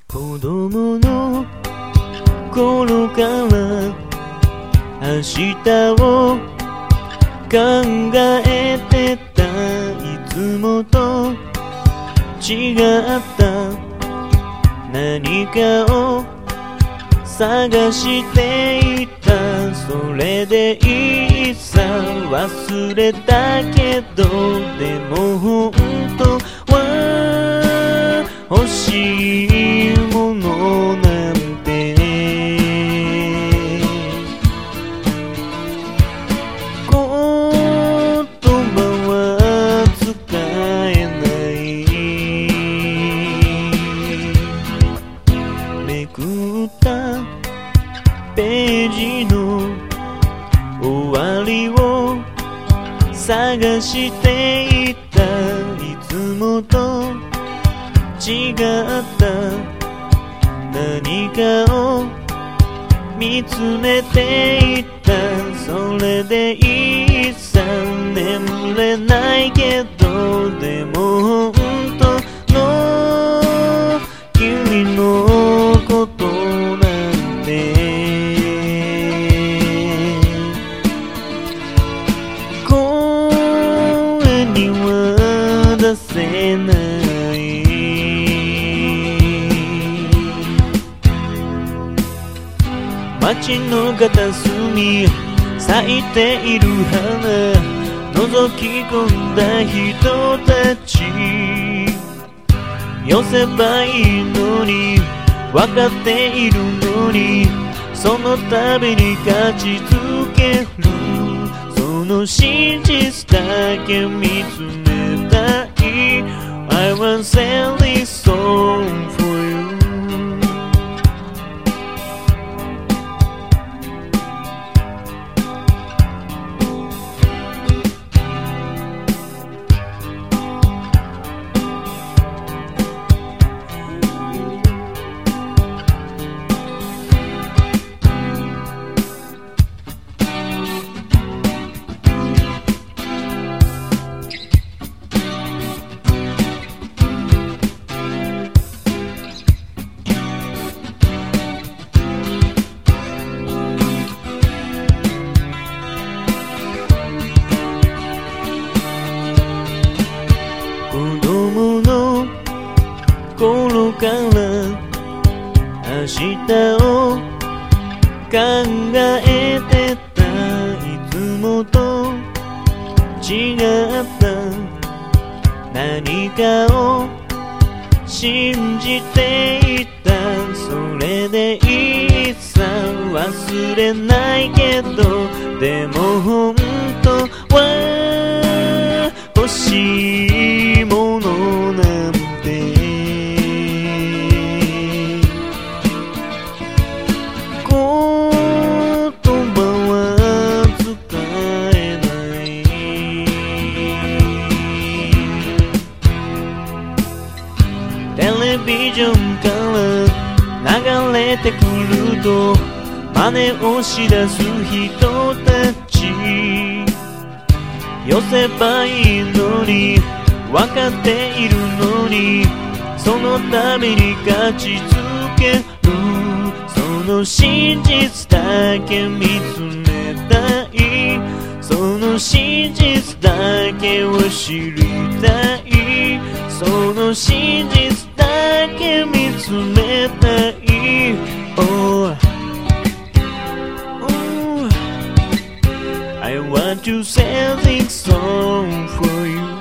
子供の頃から明日を考えてた。いつもと違った何かを探していた。それでいいさ、忘れたけど、でも本当は欲しいものなんて言葉は使えない。めくったページの終わりを探していた。いつもと違った何かを見つめていた。それでいいさ、眠れないけど、でも本当の君のことなんて声には出せない。街の片隅咲いている花、覗き込んだ人たち。寄せばいいのに分かっているのに、その度に勝ち続ける。その真実だけ見つめたい。I want to sing this song for you。子供の頃から明日を考えてた。いつもと違った何かを信じていた。それでいいさ、忘れないけど、でも本当は欲しいものなんて言葉は使えない。テレビジョンから流れてくると真似をしだす人たち。寄せばいいのに分かっているのに、そのために勝ち続ける。その真実だけ見つめたい。その真実だけを知りたい。その真実だけ見つめたい。Oh I want to sing this song for you.